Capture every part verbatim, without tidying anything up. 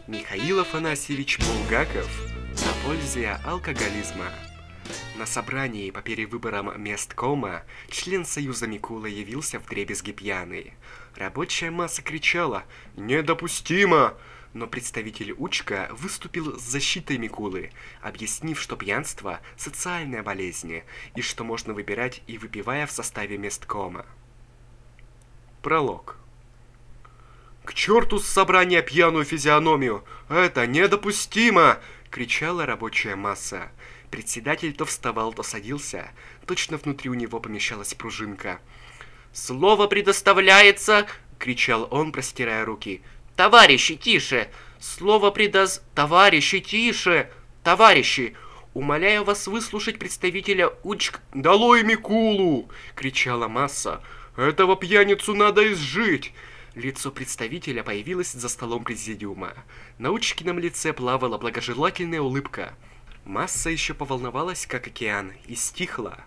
Михаил Афанасьевич Булгаков о пользе алкоголизма. На собрании по перевыборам месткома член Союза Микула явился вдребезги пьяный. Рабочая масса кричала «Недопустимо!», но представитель Учка выступил с защитой Микулы, объяснив, что пьянство – социальная болезнь, и что можно выбирать и выпивая в составе месткома. Пролог. «К черту с собрания пьяную физиономию! Это недопустимо!» — кричала рабочая масса. Председатель то вставал, то садился. Точно внутри у него помещалась пружинка. «Слово предоставляется!» — кричал он, простирая руки. «Товарищи, тише! Слово предоз... Товарищи, тише! Товарищи! Умоляю вас выслушать представителя Учк...» «Долой Микулу!» — кричала масса. «Этого пьяницу надо изжить!» Лицо представителя появилось за столом президиума. На Учкином лице плавала благожелательная улыбка. Масса еще поволновалась, как океан, и стихла.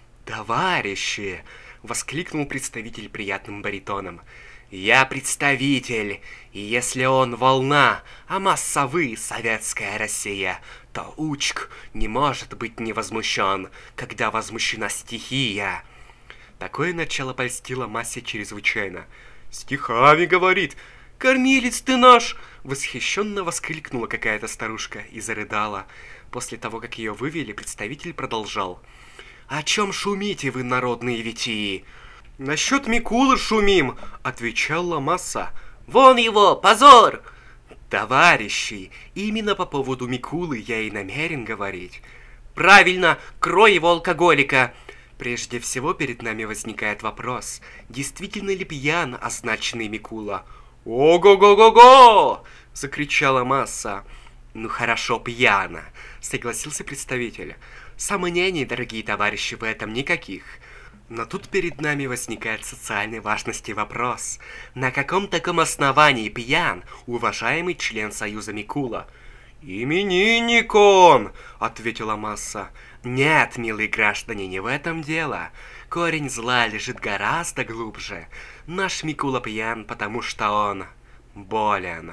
«Товарищи!» — воскликнул представитель приятным баритоном. «Я представитель, и если он волна, а масса вы, советская Россия, то Учк не может быть не возмущен, когда возмущена стихия». Такое начало польстило массе чрезвычайно. «Стихами, говорит! Кормилец ты наш!» Восхищенно воскликнула какая-то старушка и зарыдала. После того, как ее вывели, представитель продолжал. «О чем шумите вы, народные витии?» «Насчет Микулы шумим!» — отвечала масса. «Вон его! Позор!» «Товарищи, именно по поводу Микулы я и намерен говорить». «Правильно! Крой его, алкоголика!» Прежде всего перед нами возникает вопрос, действительно ли пьян означенный Микула? «Ого-го-го-го!» — закричала масса. «Ну хорошо, пьяно», — согласился представитель. «Сомнений, дорогие товарищи, в этом никаких». Но тут перед нами возникает социальной важности вопрос. На каком таком основании пьян уважаемый член Союза Микула? «Именинник он!» — ответила масса. «Нет, милые граждане, не в этом дело. Корень зла лежит гораздо глубже. Наш Микула пьян, потому что он болен».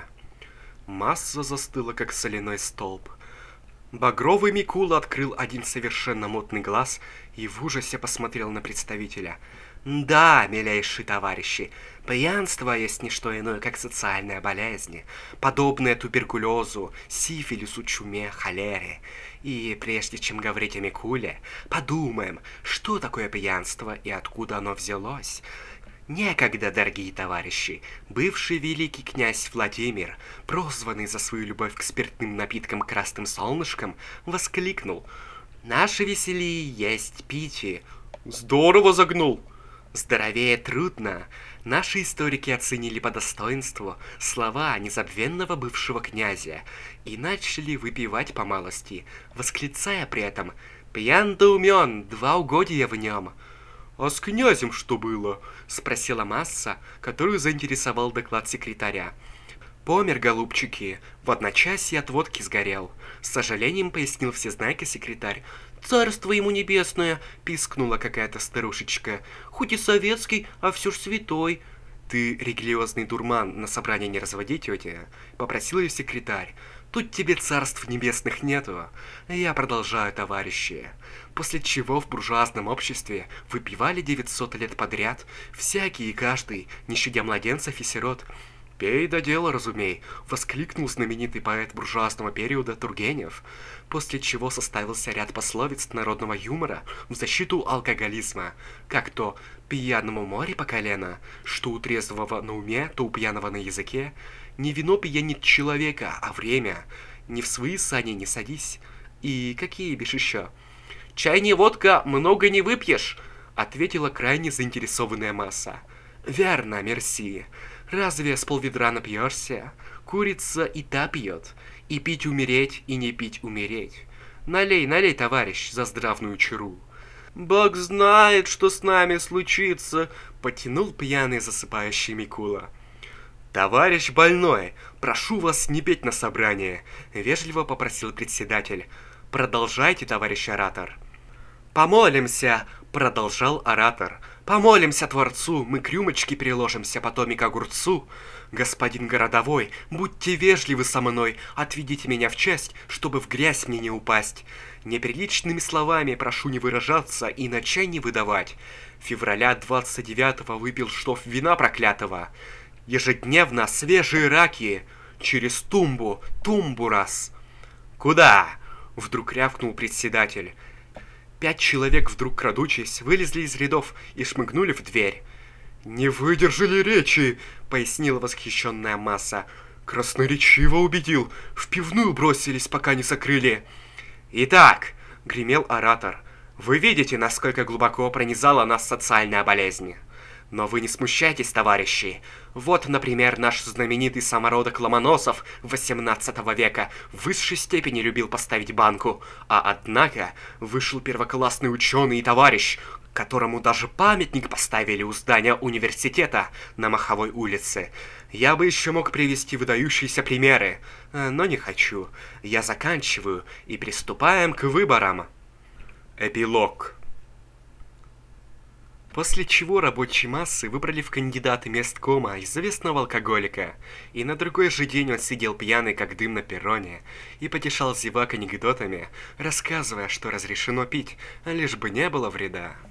Масса застыла, как соляной столб. Багровый Микула открыл один совершенно мутный глаз и в ужасе посмотрел на представителя. «Да, милейшие товарищи, пьянство есть не что иное, как социальная болезнь, подобная туберкулезу, сифилису, чуме, холере. И прежде чем говорить о Микуле, подумаем, что такое пьянство и откуда оно взялось». Некогда, дорогие товарищи, бывший великий князь Владимир, прозванный за свою любовь к спиртным напиткам красным солнышком, воскликнул: «Наше веселье есть питье». «Здорово загнул!» «Здоровее трудно». Наши историки оценили по достоинству слова незабвенного бывшего князя и начали выпивать по малости, восклицая при этом: «Пьян да умен, два угодья в нем». «А с князем что было?» — спросила масса, которую заинтересовал доклад секретаря. «Помер, голубчики, в одночасье от водки сгорел», — с сожалением пояснил всезнайка секретарь. «Царство ему небесное!» — пискнула какая-то старушечка. «Хоть и советский, а все ж святой». «Ты религиозный дурман на собрание не разводи, тетя?» — попросил ее секретарь. «Тут тебе царств небесных нету. Я продолжаю, товарищи». После чего в буржуазном обществе выпивали девятьсот лет подряд всякий и каждый, не щадя младенцев и сирот. «Пей да дело разумей», — воскликнул знаменитый поэт буржуазного периода Тургенев, после чего составился ряд пословиц народного юмора в защиту алкоголизма, как то «пьяному море по колено», что у трезвого на уме, то у пьяного на языке, «не вино пьянит человека, а время», «не в свои сани не садись» и какие бишь еще. «Чай не водка, много не выпьешь», — ответила крайне заинтересованная масса. «Верно, мерси. Разве с полведра напьешься? Курица и та пьет. И пить умереть, и не пить умереть. Налей, налей, товарищ, за здравную чару». «Бог знает, что с нами случится», — потянул пьяный засыпающий Микула. «Товарищ больной, прошу вас не петь на собрании», — вежливо попросил председатель. «Продолжайте, товарищ оратор». «Помолимся», — продолжал оратор. Помолимся Творцу, мы к рюмочке приложимся, потом и к огурцу. Господин городовой, будьте вежливы со мной, отведите меня в часть, чтобы в грязь мне не упасть. Неприличными словами прошу не выражаться и на чай не выдавать. Февраля двадцать девятого выпил штоф вина проклятого. Ежедневно свежие раки через тумбу, тумбу раз. Куда? Вдруг рявкнул председатель. Пять человек, вдруг крадучись, вылезли из рядов и шмыгнули в дверь. «Не выдержали речи!» — пояснила восхищенная масса. «Красноречиво убедил, в пивную бросились, пока не закрыли». «Итак», — гремел оратор, — «вы видите, насколько глубоко пронизала нас социальная болезнь. Но вы не смущайтесь, товарищи. Вот, например, наш знаменитый самородок Ломоносов восемнадцатого века в высшей степени любил поставить банку, а однако вышел первоклассный ученый и товарищ, которому даже памятник поставили у здания университета на Маховой улице. Я бы еще мог привести выдающиеся примеры, но не хочу. Я заканчиваю и приступаем к выборам. Эпилог. После чего рабочие массы выбрали в кандидаты месткома известного алкоголика, и на другой же день он сидел пьяный, как дым на перроне, и потешал зевак анекдотами, рассказывая, что разрешено пить, лишь бы не было вреда.